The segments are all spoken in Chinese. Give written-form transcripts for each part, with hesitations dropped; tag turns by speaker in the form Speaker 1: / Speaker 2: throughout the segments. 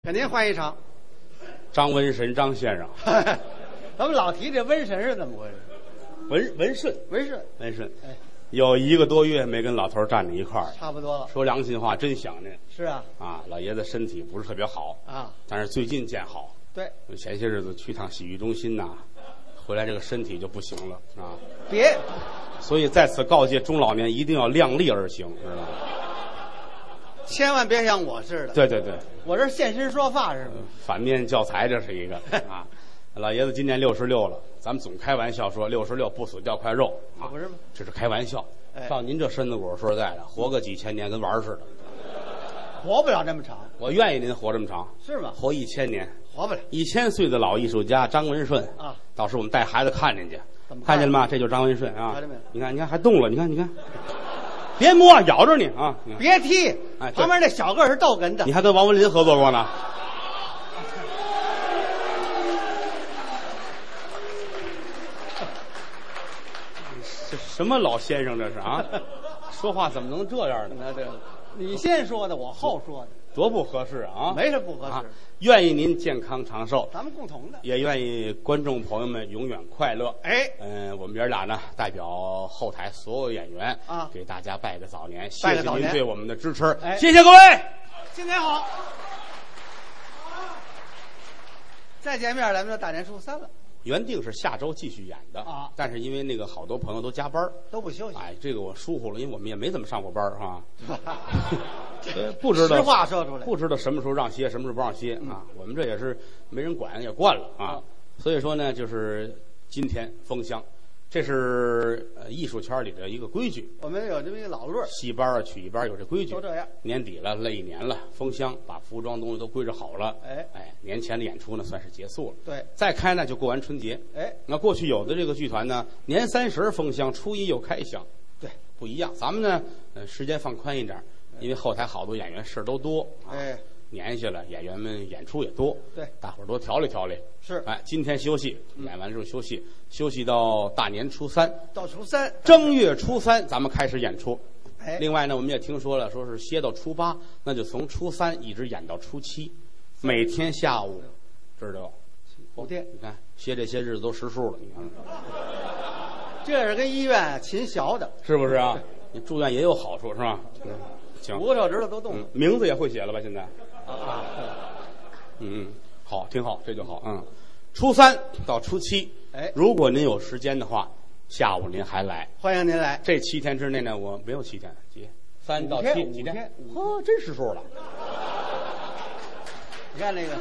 Speaker 1: 给您换一场。
Speaker 2: 张文神张先生，
Speaker 1: 咱们老提这瘟神是怎么回事？
Speaker 2: 文顺，
Speaker 1: 哎，
Speaker 2: 有1个多月没跟老头站在一块儿，
Speaker 1: 差不多了。
Speaker 2: 说良心话，真想您。
Speaker 1: 是啊，
Speaker 2: 老爷子身体不是特别好
Speaker 1: 啊，
Speaker 2: 但是最近见好。
Speaker 1: 对，
Speaker 2: 前些日子去趟洗浴中心呐，回来这个身体就不行了啊。
Speaker 1: 别，
Speaker 2: 所以在此告诫中老年一定要量力而行，知道吗？
Speaker 1: 千万别像我似的。
Speaker 2: 对对对，
Speaker 1: 我这现身说法是吗？
Speaker 2: 反面教材这是一个啊。老爷子今年66了，咱们总开玩笑说66不死掉块肉啊，
Speaker 1: 不是吗？
Speaker 2: 这是开玩笑。
Speaker 1: 哎，
Speaker 2: 照您这身子骨，说实在的，活个几千年跟玩儿似的。
Speaker 1: 活不了这么长。
Speaker 2: 我愿意您活这么长，
Speaker 1: 是吗？
Speaker 2: 活1000年，
Speaker 1: 活不了。
Speaker 2: 1000岁的老艺术家张文顺
Speaker 1: 啊，
Speaker 2: 到时候我们带孩子看见去，
Speaker 1: 看
Speaker 2: 见了吗？这就是张文顺啊！
Speaker 1: 看见没有？
Speaker 2: 你看还动了，你看，别摸，咬着你啊！
Speaker 1: 别踢！
Speaker 2: 哎，
Speaker 1: 旁边那小个是逗哏的。
Speaker 2: 你还跟王文林合作过呢？这什么老先生这是啊？说话怎么能这样呢？
Speaker 1: 那对了，你先说的，我后说的，
Speaker 2: 多不合适啊！
Speaker 1: 没什么不合适。
Speaker 2: 愿意您健康长寿，
Speaker 1: 咱们共同的，
Speaker 2: 也愿意观众朋友们永远快乐。
Speaker 1: 哎，
Speaker 2: 我们爷俩呢，代表后台所有演员
Speaker 1: 啊，
Speaker 2: 给大家拜个早年，谢谢您对我们的支持，
Speaker 1: 哎，
Speaker 2: 谢谢各位，
Speaker 1: 新年好。再见面，咱们就大年初3了。
Speaker 2: 原定是下周继续演的
Speaker 1: 啊，
Speaker 2: 但是因为那个好多朋友都加班，
Speaker 1: 都不休息。
Speaker 2: 哎，这个我疏忽了，因为我们也没怎么上过班啊。不知道
Speaker 1: 实话说出来，
Speaker 2: 不知道什么时候让歇，什么时候不让歇啊。我们这也是没人管，也惯了啊。所以说呢，就是今天封箱，这是艺术圈里的一个规矩。
Speaker 1: 我们有这么一个老乐，
Speaker 2: 戏班啊、曲艺班有这规矩，
Speaker 1: 都这样。
Speaker 2: 年底了，累一年了，封箱，把服装东西都归置好了。年前的演出呢，算是结束了。
Speaker 1: 对，
Speaker 2: 再开呢就过完春节。那过去有的这个剧团呢，年30封箱，初1又开箱。
Speaker 1: 对，
Speaker 2: 不一样。咱们呢，时间放宽一点，因为后台好多演员事都多。年下了，演员们演出也多。
Speaker 1: 对，
Speaker 2: 大伙儿多调理调理。
Speaker 1: 是。
Speaker 2: 今天休息，演完之后休息，休息到大年初3。
Speaker 1: 到初3，
Speaker 2: 正月初3，咱们开始演出。另外呢，我们也听说了，说是歇到初8，那就从初3一直演到初7，每天下午，知道
Speaker 1: 5天。
Speaker 2: 你看歇这些日子都实数了，你看。
Speaker 1: 这是跟医院勤学的，
Speaker 2: 是不是啊？你住院也有好处，是吧？行，
Speaker 1: 骨头指头都动了。
Speaker 2: 名字也会写了吧？现在。好，挺好，这就好。初3到初7，如果您有时间的话，下午您还来，
Speaker 1: 欢迎您来。
Speaker 2: 这7天之内呢，我没有7天，几3到7几天？真实数了。
Speaker 1: 你看那个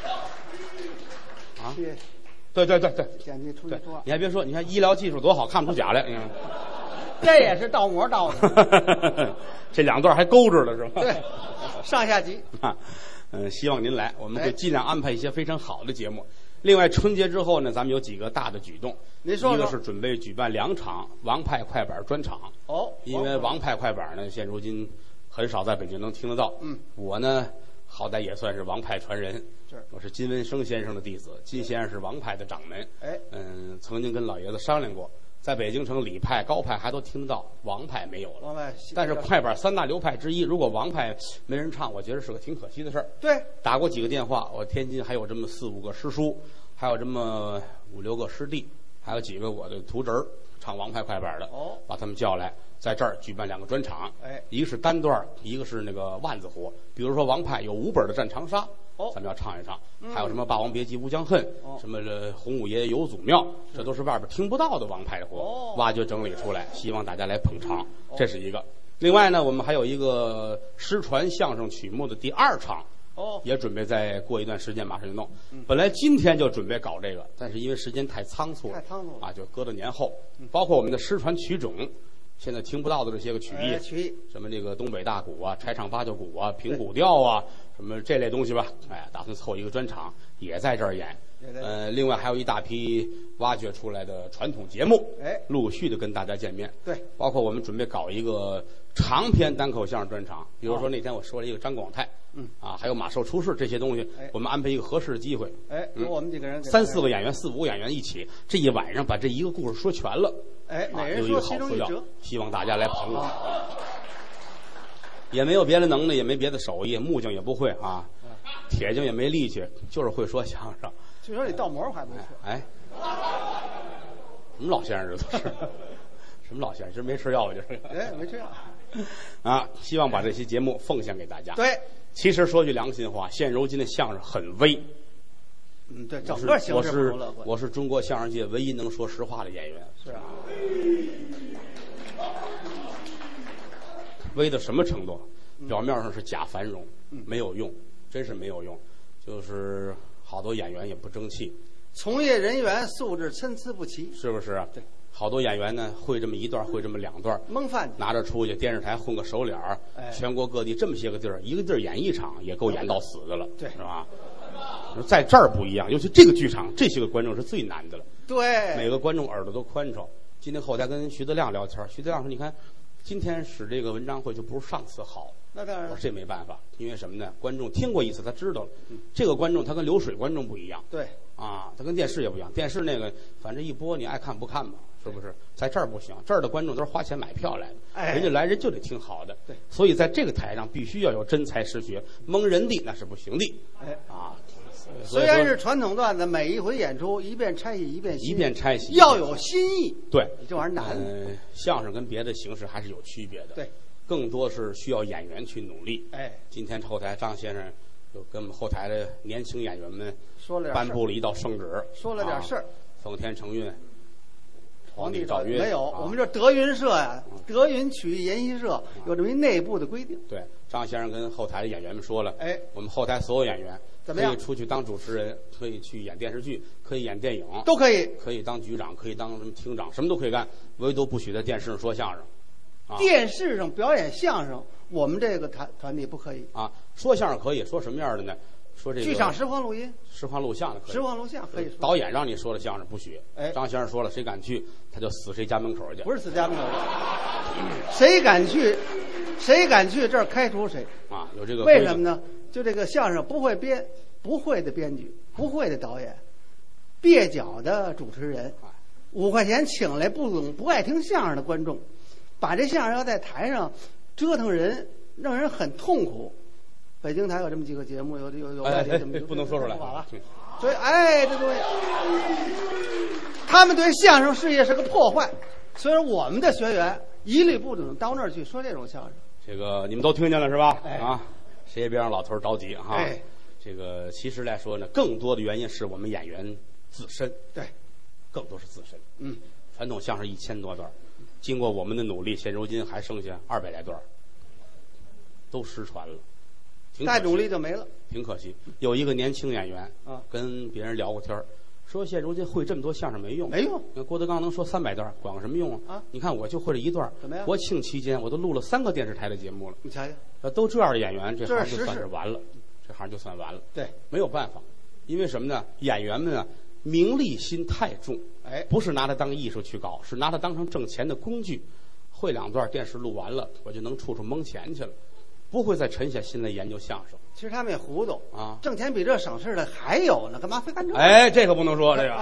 Speaker 2: 啊，对，
Speaker 1: 剪辑出去多。
Speaker 2: 你还别说，你看医疗技术多好，看不出假来。
Speaker 1: 这也是倒模倒的。
Speaker 2: 这2段还勾着了是吧？
Speaker 1: 对，上下集。
Speaker 2: 希望您来，我们会尽量安排一些非常好的节目。另外，春节之后呢，咱们有几个大的举动。
Speaker 1: 您说说。
Speaker 2: 一个是准备举办2场王派快板专场。因为王派快板呢，现如今很少在北京能听得到。我呢，好歹也算是王派传人。我是金文生先生的弟子，金先生是王派的掌门。曾经跟老爷子商量过。在北京城，李派、高派还都听得到，王派没有了。
Speaker 1: 王派，
Speaker 2: 但是快板3大流派之一，如果王派没人唱，我觉得是个挺可惜的事儿。
Speaker 1: 对，
Speaker 2: 打过几个电话，我天津还有这么4、5个师叔，还有这么5、6个师弟，还有几个我的徒侄儿唱王派快板的。把他们叫来，在这儿举办2个专场。一个是单段，一个是那个万字活。比如说王派有5本的《战长沙》。咱们要唱一唱，还有什么《霸王别姬》《乌江恨》，什么这洪五爷爷游祖庙，这都是外边听不到的王派的活，挖掘整理出来，希望大家来捧场，这是一个。另外呢，我们还有一个失传相声曲目的第2场，也准备再过一段时间马上就弄。本来今天就准备搞这个，但是因为时间太仓促了啊，就搁到年后。包括我们的失传曲种。现在听不到的这些个曲艺，什么这个东北大鼓啊、柴唱八九鼓啊、平鼓调啊，什么这类东西吧，打算凑一个专场，也在这儿演。另外还有一大批挖掘出来的传统节目，陆续的跟大家见面。
Speaker 1: 对，
Speaker 2: 包括我们准备搞一个长篇单口相声专场，比如说那天我说了一个张广泰，还有马寿出世这些东西，我们安排一个合适的机会，
Speaker 1: 有我们几个人
Speaker 2: 3、4个演员、4、5个演员一起，这一晚上把这一个故事说全了。
Speaker 1: 每人说其中一折，
Speaker 2: 希望大家来捧场。也没有别的能耐，也没别的手艺，木匠也不会啊。 铁匠也没力气，就是会说相声。
Speaker 1: 据说你倒模还没吃。
Speaker 2: 哎，什么老先生这都是？什么老先生？今儿没吃药吧？就是。
Speaker 1: 哎，没吃药。
Speaker 2: 啊，希望把这期节目奉献给大家。
Speaker 1: 对，
Speaker 2: 其实说句良心话，现如今的相声很微。
Speaker 1: 对，整个形势不乐观。
Speaker 2: 我是中国相声界唯一能说实话的演员。
Speaker 1: 是啊。
Speaker 2: 微到什么程度？表面上是假繁荣，没有用，真是没有用。就是好多演员也不争气，
Speaker 1: 从业人员素质参差不齐，
Speaker 2: 是不是啊？
Speaker 1: 对。
Speaker 2: 好多演员呢，会这么一段，会这么两段，
Speaker 1: 蒙饭
Speaker 2: 拿着出去电视台混个熟脸儿，全国各地这么些个地儿，一个地儿演一场也够演到死的了，
Speaker 1: 对，
Speaker 2: 是吧？在这儿不一样，尤其这个剧场，这些个观众是最难的了。
Speaker 1: 对，
Speaker 2: 每个观众耳朵都宽敞。今天后台跟徐德亮聊天，徐德亮说：“你看，今天使这个文章会就不如上次好。”
Speaker 1: 那当然，
Speaker 2: 我说这没办法，因为什么呢？观众听过一次，他知道了。这个观众他跟流水观众不一样。
Speaker 1: 对。
Speaker 2: 啊，他跟电视也不一样。电视那个反正一播，你爱看不看吧，是不是？在这儿不行，这儿的观众都是花钱买票来的，人家来人就得听好的。
Speaker 1: 对。
Speaker 2: 所以在这个台上必须要有真才实学，蒙人的那是不行的。啊。
Speaker 1: 虽然是传统段子，每一回演出一遍拆戏一遍新，
Speaker 2: 一遍拆戏
Speaker 1: 要有新意。
Speaker 2: 对，
Speaker 1: 这玩意儿难。
Speaker 2: 相声跟别的形式还是有区别的。
Speaker 1: 对。
Speaker 2: 更多是需要演员去努力。今天后台张先生就跟我们后台的年轻演员们
Speaker 1: 说了
Speaker 2: 颁布了一道圣旨，
Speaker 1: 说了点事儿。
Speaker 2: 奉天承运，皇帝诏曰。
Speaker 1: 没有，我们这德云社呀，德云曲艺研习社有这么一内部的规定。
Speaker 2: 对，张先生跟后台的演员们说了，我们后台所有演员
Speaker 1: 怎么样？
Speaker 2: 可以出去当主持人，可以去演电视剧，可以演电影，
Speaker 1: 都可以，
Speaker 2: 可以当局长，可以当什么厅长，什么都可以干，唯独不许在电视上说相声。
Speaker 1: 电视上表演相声，我们这个团体不可以
Speaker 2: 啊。说相声可以说什么样的呢？说这个
Speaker 1: 剧场实况录音、
Speaker 2: 实况录像的可以，
Speaker 1: 实况录像可以说。
Speaker 2: 导演让你说的相声不许。张先生说了，谁敢去，他就死谁家门口去。
Speaker 1: 不是死家门口，谁敢去这儿开除谁
Speaker 2: 啊？有这个
Speaker 1: 为什么呢？就这个相声不会编，不会的编剧，不会的导演，蹩脚的主持人，5块钱请来不懂不爱听相声的观众。把这相声要在台上折腾人，让人很痛苦。北京台有这么几个节目，有外地这么
Speaker 2: 不能说出来。
Speaker 1: 所以这东西，他们对相声事业是个破坏。所以我们的学员一律不准到那儿去说这种相声。
Speaker 2: 这个你们都听见了是吧？啊，谁也别让老头着急哈。这个其实来说呢，更多的原因是我们演员自身。
Speaker 1: 对，
Speaker 2: 更多是自身。传统相声1000多段。经过我们的努力，现如今还剩下200来段，都失传了。
Speaker 1: 再努力就没了，
Speaker 2: 挺可惜。有一个年轻演员跟别人聊过天，说现如今会这么多相声没用，
Speaker 1: 没用。
Speaker 2: 那郭德纲能说300段，管个什么用啊？你看我就会这一段，
Speaker 1: 怎么样？
Speaker 2: 国庆期间我都录了3个电视台的节目了。
Speaker 1: 你瞧瞧，
Speaker 2: 都这样的演员，这行就算是完了，这行就算完了。
Speaker 1: 对，
Speaker 2: 没有办法，因为什么呢？演员们啊，名利心太重。不是拿它当艺术去搞，是拿它当成挣钱的工具。会2段电视录完了，我就能处蒙钱去了，不会再沉下心来研究相声。
Speaker 1: 其实他们也糊涂啊，挣钱比这省事的还有呢，干嘛非干这？
Speaker 2: 这个不能说这个。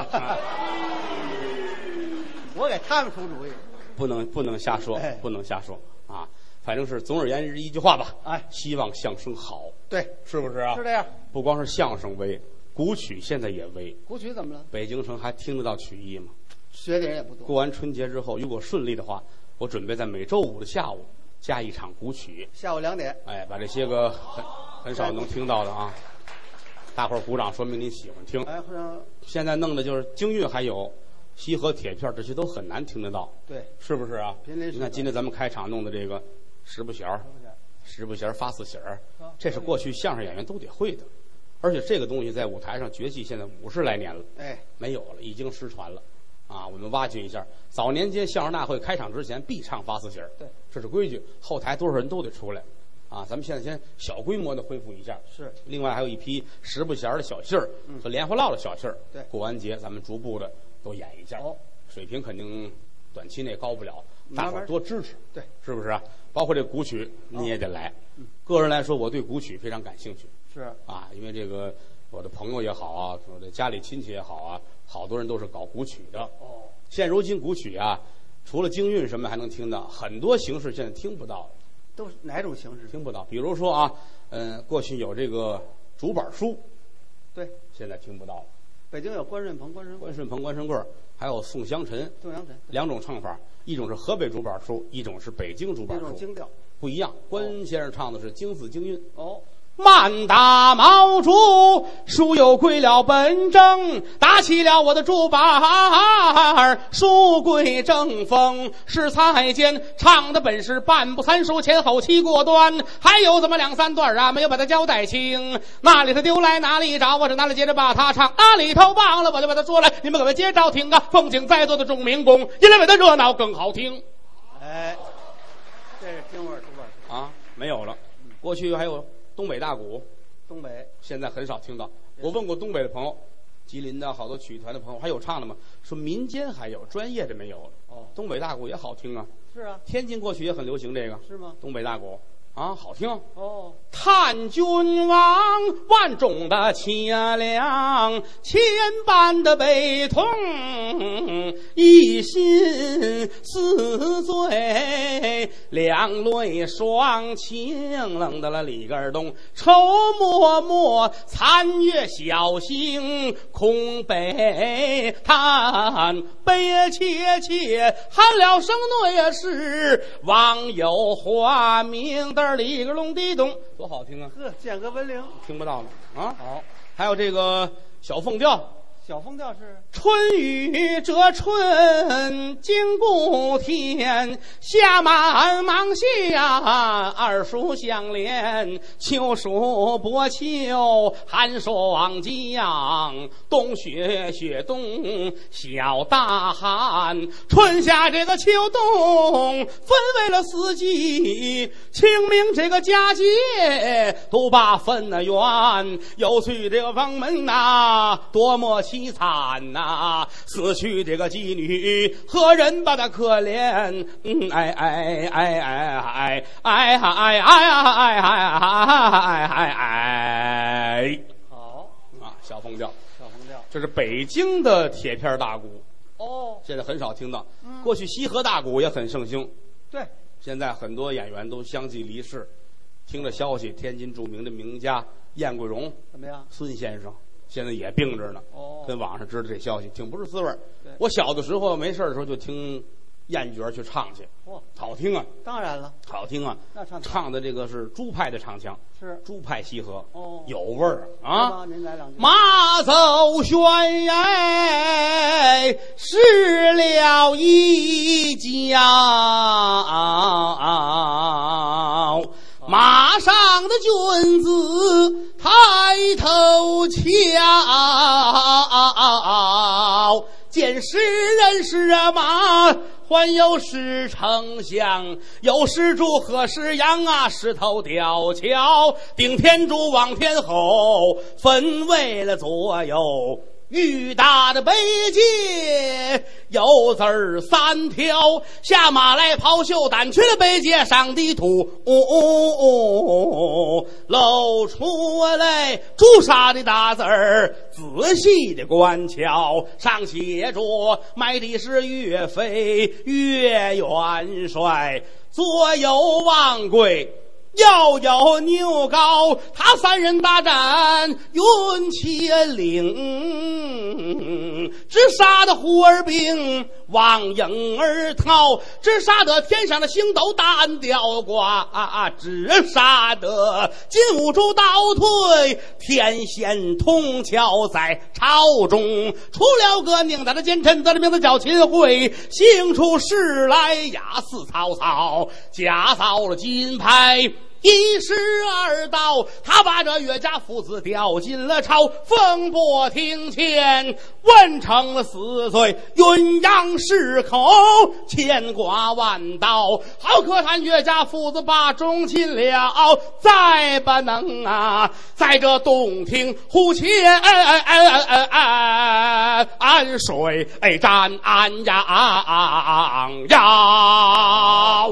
Speaker 1: 我给他们出主意，
Speaker 2: 不能瞎说，不能瞎说啊！反正是总而言之一句话吧，希望相声好。
Speaker 1: 对，
Speaker 2: 是不是啊？
Speaker 1: 是这样。
Speaker 2: 不光是相声微。古曲现在也微，
Speaker 1: 古曲怎么了？
Speaker 2: 北京城还听得到曲艺吗？
Speaker 1: 学的人也不多。
Speaker 2: 过完春节之后，如果顺利的话，我准备在每周5的下午加一场古曲，
Speaker 1: 下午2点。
Speaker 2: 把这些个很少能听到的啊，大伙儿鼓掌，说明你喜欢听。现在弄的就是京韵，还有西河铁片，这些都很难听得到。
Speaker 1: 对，
Speaker 2: 是不是啊？你看今天咱们开场弄的这个十不弦发4弦儿，这是过去相声演员都得会的。而且这个东西在舞台上绝技现在50来年了，没有了，已经失传了，啊，我们挖掘一下。早年间相声大会开场之前必唱发4弦，
Speaker 1: 对，
Speaker 2: 这是规矩，后台多少人都得出来，啊，咱们现在先小规模的恢复一下。
Speaker 1: 是，
Speaker 2: 另外还有一批10不弦的小戏儿和莲花落的小戏儿，
Speaker 1: 对，
Speaker 2: 过完节咱们逐步的都演一下，水平肯定短期内高不了，大伙儿多支持，
Speaker 1: 对，
Speaker 2: 是不是啊？包括这古曲你也得来，个人来说我对古曲非常感兴趣。
Speaker 1: 是
Speaker 2: 啊，因为这个我的朋友也好啊，我的家里亲戚也好啊，好多人都是搞古曲的。现如今古曲啊，除了京韵什么还能听到，很多形式现在听不到。
Speaker 1: 都是哪种形式？
Speaker 2: 听不到。比如说啊，过去有这个竹板书，
Speaker 1: 对，
Speaker 2: 现在听不到了。
Speaker 1: 北京有关顺鹏、关
Speaker 2: 顺贵，还有宋香臣，两种唱法，一种是河北竹板书，一种是北京竹板书，
Speaker 1: 京调
Speaker 2: 不一样。关先生唱的是京字京韵。
Speaker 1: 哦。
Speaker 2: 慢打毛竹，书又归了本正，打起了我的竹板儿，书归正风。是才间唱的本是半部三书，前后七过端，还有这么两三段啊，没有把它交代清。哪里头丢来哪里找，我这哪里接着把它唱，哪里头忘了我就把它说来，你们各位接着听啊。风景在座的众民工，因为它热闹更好听。
Speaker 1: 哎，这是京味竹板书
Speaker 2: 啊，没有了。过去还有东北大鼓，
Speaker 1: 东北
Speaker 2: 现在很少听到。我问过东北的朋友，吉林的好多曲艺团的朋友，还有唱的吗？说民间还有，专业的没有了。
Speaker 1: 哦，
Speaker 2: 东北大鼓也好听啊。
Speaker 1: 是啊，
Speaker 2: 天津过去也很流行这个。
Speaker 1: 是吗？
Speaker 2: 东北大鼓啊，好听。
Speaker 1: 哦，
Speaker 2: 探君王，万众的凄凉，千般的悲痛，一心似醉，两泪双倾，冷的了里根东，愁默默，残月小星空悲叹，悲切切喊了声对是，网友花名的里个隆地咚，多好听啊！
Speaker 1: 呵，见个闻铃，
Speaker 2: 听不到了啊！好，还有这个小凤调。
Speaker 1: 小凤调是
Speaker 2: 春雨折春经故天，夏满芒夏二暑相连，秋暑薄秋寒霜降，冬雪雪冬小大寒，春夏这个秋冬分为了四季，清明这个佳节都把分了圆，有去这个房门呐，多么凄惨呐！死去这个妓女，何人把她可怜？哎哎哎哎哎哎哎哎哎！
Speaker 1: 好
Speaker 2: 啊，小凤调，
Speaker 1: 小凤调，
Speaker 2: 这是北京的铁片大鼓
Speaker 1: 哦，
Speaker 2: 现在很少听到。过去西河大鼓也很盛行，
Speaker 1: 对，
Speaker 2: 现在很多演员都相继离世。听着消息，天津著名的名家燕桂荣
Speaker 1: 怎么样？
Speaker 2: 孙先生现在也病着呢。
Speaker 1: 哦，
Speaker 2: 跟网上知道这消息，挺不是滋味。我小的时候没事的时候就听燕角去唱去，好听啊！
Speaker 1: 当然了，
Speaker 2: 好听啊！那唱的这个是朱派的唱腔，
Speaker 1: 是
Speaker 2: 朱派西河，
Speaker 1: 哦，
Speaker 2: 有味儿啊！
Speaker 1: 您来两句。
Speaker 2: 马走悬崖，失了一跤。马上的君子抬头瞧，见是人是马，还有是丞相，有是猪和是羊啊，石头吊桥，顶天柱往天后，分为了左右。玉大的背阶有字儿3条，下马来袍袖掸去了背阶上的土，露出来朱砂的大字儿，仔细的观瞧，上写着卖的是岳飞岳元帅，左有王贵，右有牛皋，他三人大战云千岭，只杀得虎儿兵望影儿逃，只杀得天上的星斗单吊挂，只杀得金兀术倒退，天仙通桥在朝中，出了个宁大的奸臣，他的名字叫秦桧，行出事来压死曹操，假造了金牌112道，他把这岳家父子调进了朝，风波庭前问成了死罪，鸳鸯失口，牵挂万道，好可叹岳家父子把忠尽了，再不能在这洞庭湖前水沾安阳腰。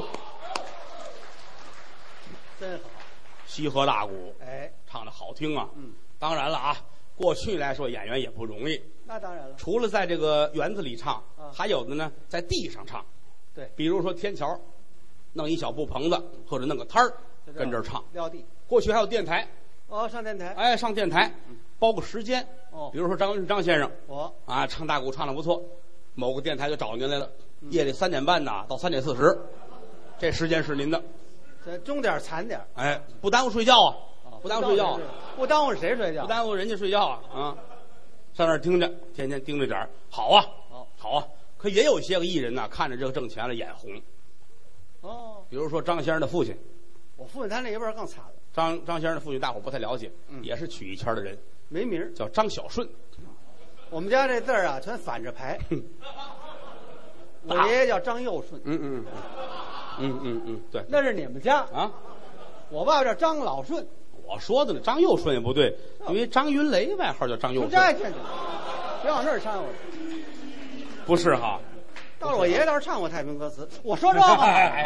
Speaker 1: 真好，
Speaker 2: 西河大鼓，唱的好听啊！当然了啊，过去来说演员也不容易。
Speaker 1: 那当然了，
Speaker 2: 除了在这个园子里唱，还有的呢在地上唱。
Speaker 1: 对，
Speaker 2: 比如说天桥，弄一小布棚子或者弄个摊儿，跟这儿唱
Speaker 1: 撂地。
Speaker 2: 过去还有电台，
Speaker 1: 哦，上电台。
Speaker 2: 哎，上电台，包个时间。
Speaker 1: 哦，
Speaker 2: 比如说张先生，
Speaker 1: 我
Speaker 2: 啊唱大鼓唱得不错，某个电台就找您来了，夜里3点半呐到3点40，这时间是您的。
Speaker 1: 这中点残点。
Speaker 2: 哎，不耽误睡觉啊，不耽误睡觉，
Speaker 1: 不耽误谁睡觉？
Speaker 2: 不耽误人家睡觉啊啊！上那儿盯着，天天盯着点儿，好啊，好啊。可也有些个艺人呐，看着这个挣钱了眼红。
Speaker 1: 哦，
Speaker 2: 比如说张先生的父亲，
Speaker 1: 我父亲他那一辈更惨了。
Speaker 2: 张先生的父亲大伙不太了解，也是曲艺圈的人，
Speaker 1: 没名，
Speaker 2: 叫张小顺。
Speaker 1: 我们家这字儿啊，全反着排。我爷爷叫张佑顺。
Speaker 2: 对，
Speaker 1: 那是你们家
Speaker 2: 啊。
Speaker 1: 我爸爸叫张老顺。
Speaker 2: 我说的呢，张佑顺也不对，因为张云雷外号叫张佑顺。
Speaker 1: 别往那儿掺和。
Speaker 2: 不是哈，
Speaker 1: 到了我爷爷倒是唱过太平歌词。我说这个，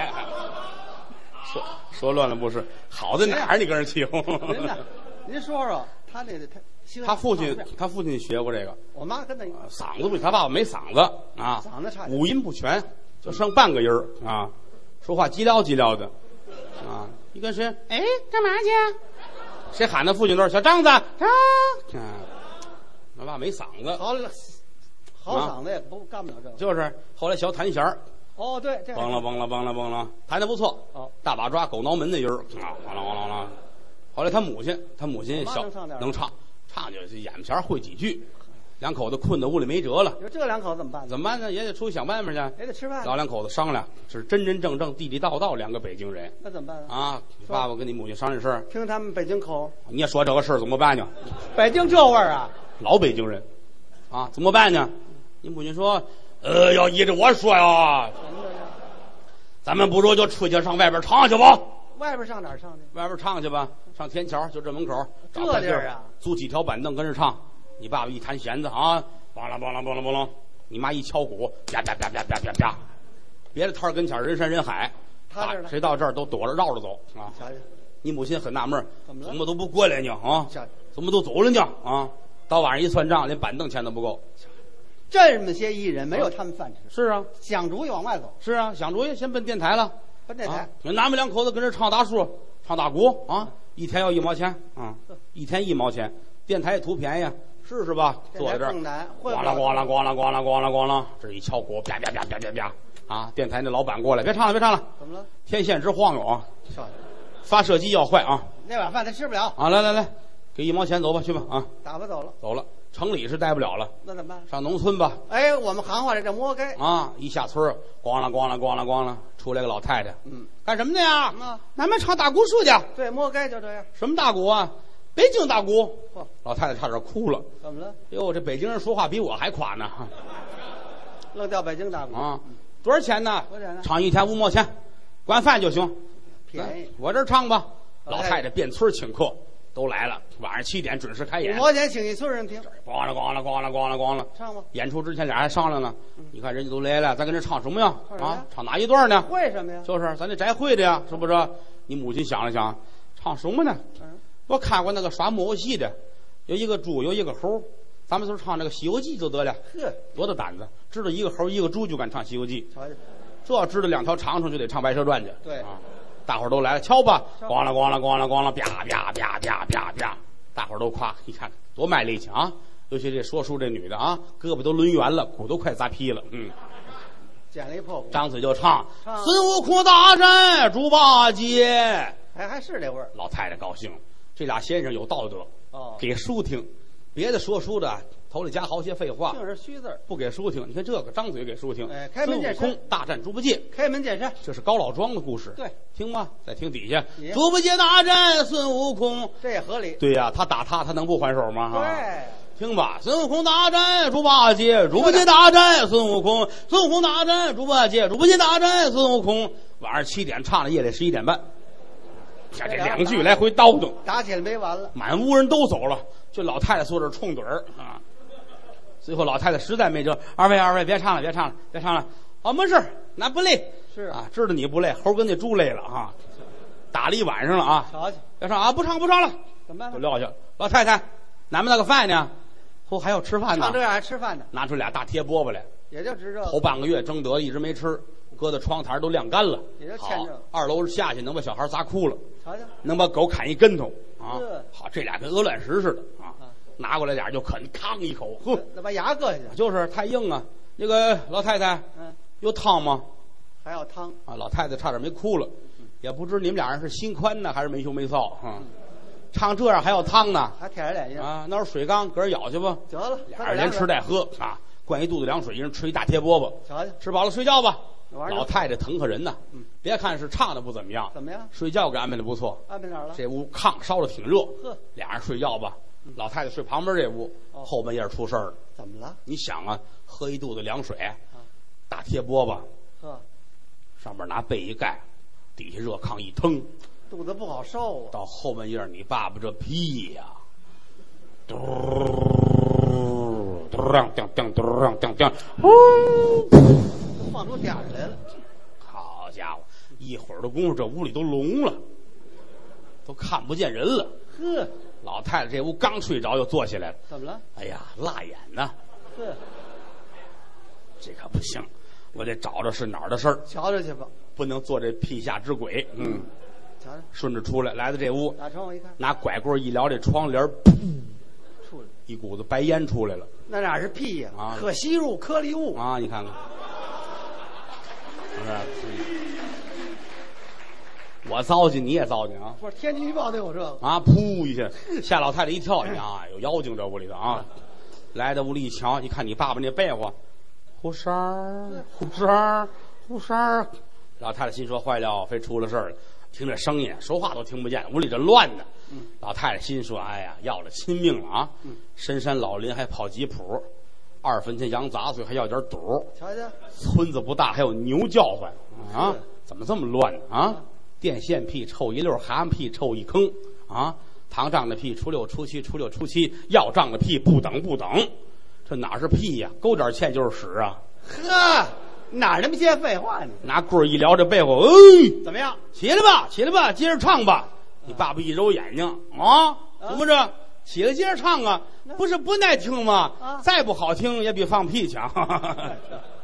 Speaker 2: 说乱了不是？好在哪儿你跟人起哄？
Speaker 1: 您说说他
Speaker 2: 父亲学过这个。
Speaker 1: 我妈跟他
Speaker 2: 嗓子不，他爸爸没嗓子啊，
Speaker 1: 嗓子差，
Speaker 2: 五音不全，就剩半个音儿啊，说话叽撩叽撩的啊。你跟谁？哎，干嘛去？谁喊他父亲那儿？小张子，他爸没嗓子。
Speaker 1: 好嗓子也干不了这个。
Speaker 2: 就是后来小弹弦儿。
Speaker 1: 哦，对，这
Speaker 2: 嘣了嘣了嘣了嘣了，弹得不错。
Speaker 1: 哦，
Speaker 2: 大把抓狗挠门的音儿啊，咣啷咣啷啷。后来他母亲能唱就是眼前会几句，两口子困在屋里没辙了。
Speaker 1: 这两口子怎么办呢？
Speaker 2: 怎么办呢？也得出去想办法去。
Speaker 1: 也得吃饭。
Speaker 2: 老两口子商量，是真真正正、地地道道两个北京人。
Speaker 1: 那怎么办呢？
Speaker 2: 啊，你爸爸跟你母亲商量事儿，
Speaker 1: 听他们北京口，
Speaker 2: 你也说这个事儿怎么办呢？
Speaker 1: 北京这味儿啊，
Speaker 2: 老北京人，啊，怎么办呢？你母亲说，要依着我说呀，咱们不如就出去上外边唱去吧。
Speaker 1: 外边上哪儿唱去？
Speaker 2: 外边唱去吧，上天桥，就这门口，
Speaker 1: 这地儿啊，
Speaker 2: 租几条板凳跟着唱。你爸爸一弹弦子啊，梆啷梆啷梆啷梆啷，你妈一敲鼓，啪啪啪啪啪啪啪，别的摊跟前人山人海，谁到这儿都躲着绕着走啊。你母亲很纳闷，怎么都不过来呢啊？怎么都走了呢啊？到晚上一算账，连板凳钱都不够。
Speaker 1: 这么些艺人没有他们饭吃。
Speaker 2: 是啊，
Speaker 1: 想主意往外走。
Speaker 2: 是啊，想主意先奔电台了。
Speaker 1: 奔电台，
Speaker 2: 咱们两口子跟这唱大树，唱大鼓啊，一天要1毛钱啊，一天1毛钱。电台也图便宜，试试吧。坐在这儿，咣啷咣啷咣啷咣啷咣啷咣啷，这一敲鼓，啪啪啪啪啪啪啊！电台那老板过来，别唱了，别唱了，
Speaker 1: 怎么了？
Speaker 2: 天线直晃悠啊，发射机要坏啊！
Speaker 1: 那碗饭他吃不了
Speaker 2: 啊！来，给1毛钱走吧，去吧啊！
Speaker 1: 打发走了。
Speaker 2: 城里是待不了了，
Speaker 1: 那怎么办？
Speaker 2: 上农村吧。
Speaker 1: 哎，我们行话这摸该
Speaker 2: 啊！一下村咣啷咣啷咣啷咣啷，出来个老太太，干什么的呀？咱们唱大鼓树去。
Speaker 1: 对，摸该就这样。
Speaker 2: 什么大鼓啊？北京大鼓。老太太差点哭了。
Speaker 1: 怎么了？
Speaker 2: 哟，这北京人说话比我还夸呢。
Speaker 1: 愣掉北京大鼓
Speaker 2: 啊？多少钱呢？
Speaker 1: 多少钱呢？
Speaker 2: 唱一天5毛钱，管饭就行。
Speaker 1: 便宜。
Speaker 2: 我这儿唱吧。老太太遍村请客。都来了，晚上7点准时开演。
Speaker 1: 5毛钱请一村人听，
Speaker 2: 咣啷咣啷咣啷咣啷咣啷，
Speaker 1: 唱吧。
Speaker 2: 演出之前俩还商量呢，你看人家都来了，咱跟这唱什么呀？啊，唱哪一段呢？
Speaker 1: 会什么呀？
Speaker 2: 就是咱这摘会的呀，是不是？你母亲想了想，唱什么呢？我看过那个耍木偶戏的，有一个猪，有一个猴，咱们就唱这个《西游记》就得了。
Speaker 1: 呵，
Speaker 2: 多大胆子！知道一个猴一个猪就敢唱《西游记》，这要知道2条长虫就得唱《白蛇传》去。
Speaker 1: 对
Speaker 2: 啊，大伙儿都来了，敲吧，咣啷咣啷咣啷咣啷，啪啪啪啪啪啪。大伙儿都夸，你看多卖力气啊！尤其这说书这女的啊，胳膊都抡圆了，骨都快砸劈了。
Speaker 1: 捡了一破鼓，
Speaker 2: 张嘴就唱孙悟空大战猪八戒，
Speaker 1: 还是这味儿。
Speaker 2: 老太太高兴，这俩先生有道德
Speaker 1: 哦，
Speaker 2: 给书听，别的说书的头里加好些废话，
Speaker 1: 就是虚字，
Speaker 2: 不给书听。你看这个张嘴给书听，
Speaker 1: 开门见山，
Speaker 2: 孙悟空大战猪八戒，
Speaker 1: 开门见山，
Speaker 2: 这是高老庄的故事。
Speaker 1: 对，
Speaker 2: 听吗？再听底下，猪八戒大战孙悟空，
Speaker 1: 这也合理。
Speaker 2: 对呀，他打他能不还手吗？
Speaker 1: 对，
Speaker 2: 听吧，孙悟空大战猪八戒，猪八戒大战孙悟空，孙悟空大战猪八戒，猪八戒大战孙悟空。晚上7点唱到夜里11点半，这2句来回叨叨，
Speaker 1: 打起来没完了。
Speaker 2: 满屋人都走了，就老太太坐这冲盹儿啊。最后老太太实在没辙，二位别唱了。哦，没事，咱不累。
Speaker 1: 是
Speaker 2: 啊，知道你不累，猴跟那猪累了啊，打了一晚上了啊。
Speaker 1: 瞧瞧，
Speaker 2: 别唱啊，不唱了，
Speaker 1: 怎么办？
Speaker 2: 就撂下。老太太，咱们那个饭呢？还要吃饭呢。
Speaker 1: 唱这样还吃饭呢？
Speaker 2: 拿出2大贴饽饽来，
Speaker 1: 也就值这。
Speaker 2: 头半个月蒸得一直没吃，搁在窗台都晾干了。
Speaker 1: 也就欠这。
Speaker 2: 2楼下去能把小孩砸哭了，
Speaker 1: 瞧瞧，
Speaker 2: 能把狗砍一跟头。 啊！好，这俩跟鹅卵石似的啊！拿过来俩就啃，吭一口，呵，
Speaker 1: 那把牙硌下去。
Speaker 2: 就是太硬啊！那个老太太，有汤吗？
Speaker 1: 还要汤
Speaker 2: 啊！老太太差点没哭了，也不知你们俩人是心宽呢，还是没羞没臊啊？唱这样还要汤呢？
Speaker 1: 还舔着脸硬
Speaker 2: 啊！那有水缸，搁这舀去吧。
Speaker 1: 得了，
Speaker 2: 俩人连吃带喝啊，灌一肚子凉水，一人吹一大铁饽饽。
Speaker 1: 瞧瞧，
Speaker 2: 吃饱了睡觉吧。老太太疼可人呐，别看是唱的不怎么样，
Speaker 1: 怎么样？
Speaker 2: 睡觉给安排的不错。
Speaker 1: 安排哪儿了？
Speaker 2: 这屋炕烧的挺热，
Speaker 1: 呵，
Speaker 2: 俩人睡觉吧。老太太睡旁边这屋，后半夜出事儿了。
Speaker 1: 怎么了？
Speaker 2: 你想啊，喝一肚子凉水，大铁饽饽，
Speaker 1: 呵，
Speaker 2: 上面拿被一盖，底下热炕一腾，
Speaker 1: 肚子不好受啊。
Speaker 2: 到后半夜，你爸爸这屁呀，嘟嘟让叮叮嘟让叮叮，
Speaker 1: 放出点来了。
Speaker 2: 好家伙，一会儿的功夫，这屋里都聋了，都看不见人了。
Speaker 1: 呵，
Speaker 2: 老太太这屋刚睡着，又坐起来了。
Speaker 1: 怎么了？
Speaker 2: 哎呀，辣眼呐！
Speaker 1: 呵，
Speaker 2: 这可不行，我得找着是哪儿的事儿，
Speaker 1: 瞧瞧去吧。
Speaker 2: 不能做这屁下之鬼。
Speaker 1: 瞧瞧，
Speaker 2: 顺着出来，来到这屋，
Speaker 1: 打窗户一看，
Speaker 2: 拿拐棍一撩这窗帘，
Speaker 1: 出来
Speaker 2: 一股子白烟出来了。
Speaker 1: 那哪是屁呀？
Speaker 2: 啊，
Speaker 1: 可吸入颗粒物
Speaker 2: 啊！你看看，我糟践你也糟践啊！
Speaker 1: 不是天气预报都有这个
Speaker 2: 啊！噗一下，吓老太太一跳，你啊，有妖精这屋里头啊！来到屋里一瞧，一看你爸爸那被窝，胡三儿，胡三儿，胡三儿。老太太心说坏了，非出了事儿了。听这声音，说话都听不见，屋里这乱呢。老太太心说：“哎呀，要了亲命了啊！深山老林还跑吉普，2分钱羊杂碎还要点赌。
Speaker 1: 瞧瞧，
Speaker 2: 村子不大，还有牛叫唤啊！怎么这么乱呢？啊！电线屁臭一溜，蛤蟆屁臭一坑啊！糖胀的屁初6、初7、初6、初7，要胀的屁不等不等。这哪是屁呀？勾点欠就是屎啊！
Speaker 1: 呵，哪那么些废话呢？
Speaker 2: 拿棍儿一撩这被窝，
Speaker 1: 怎么样？
Speaker 2: 起来吧，起来吧，接着唱吧。你爸爸一揉眼睛啊，怎么着？起来接着唱啊！不是不耐听吗？再不好听也比放屁强。